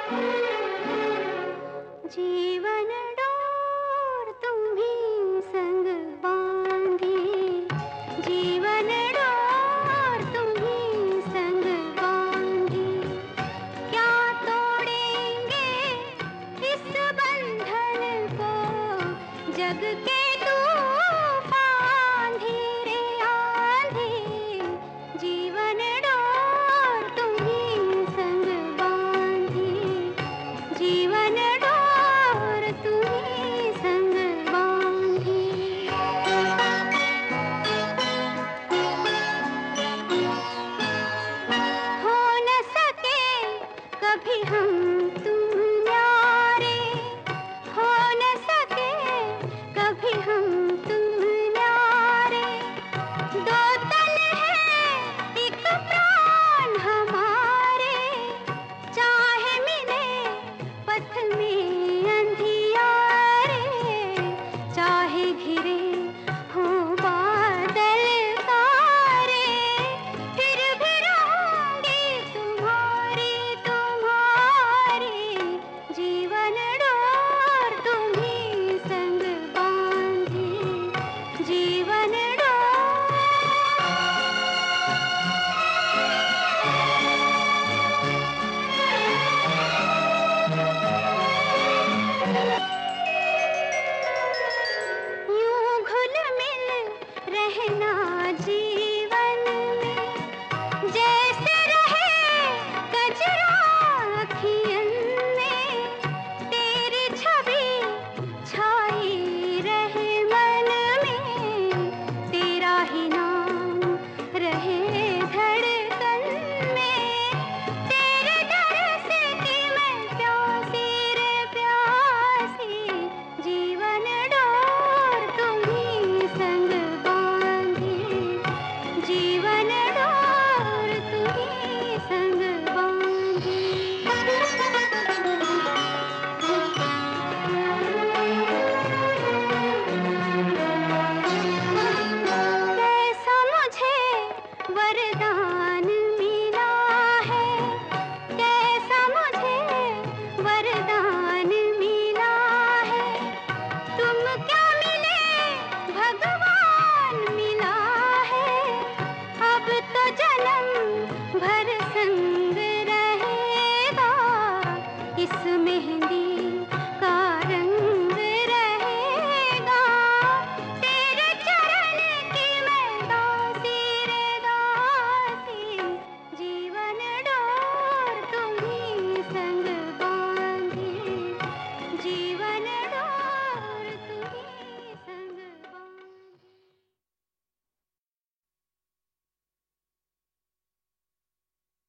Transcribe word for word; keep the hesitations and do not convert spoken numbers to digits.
जीवन डोर तुम्ही संग बांधी, जीवन डोर तुम्ही संग बांधी, क्या तोड़ेंगे इस बंधन को जग के तूफान धीरे आंधी, जीवन डोर तुम्ही संग बांधी, जीवन डोर तुम्ही संग बांधी। हो न सके कभी हम तुम न्यारे, हो न सके कभी हम तुम न्यारे, दो तन है एक प्राण हमारे, चाहे मिले पथ में अंधियारे, चाहे घिरे हो बादल तारे, फिर भी रहूंगी तुम्हारी तुम्हारी, जीवन डोर तुम्ही संग बांधी, जीवन डोर। यूं घुल मिल रहना जीवन में, जैसे रहे कजरा अखियन में, तेरी छवि छाई रहे मन में, तेरा ही नाम रहे धड़कन में, तेरे डर से कि मैं प्यासी रे प्यासी, जीवन डोर तुम्ही संग बांधी, जीवन डोर तुम्ही संग बांधी। कैसा मुझे वरदान मिला है, कैसा मुझे वरदान मिला है, तुम क्या मिले भगवान मिला है, अब तो जन्म भर संग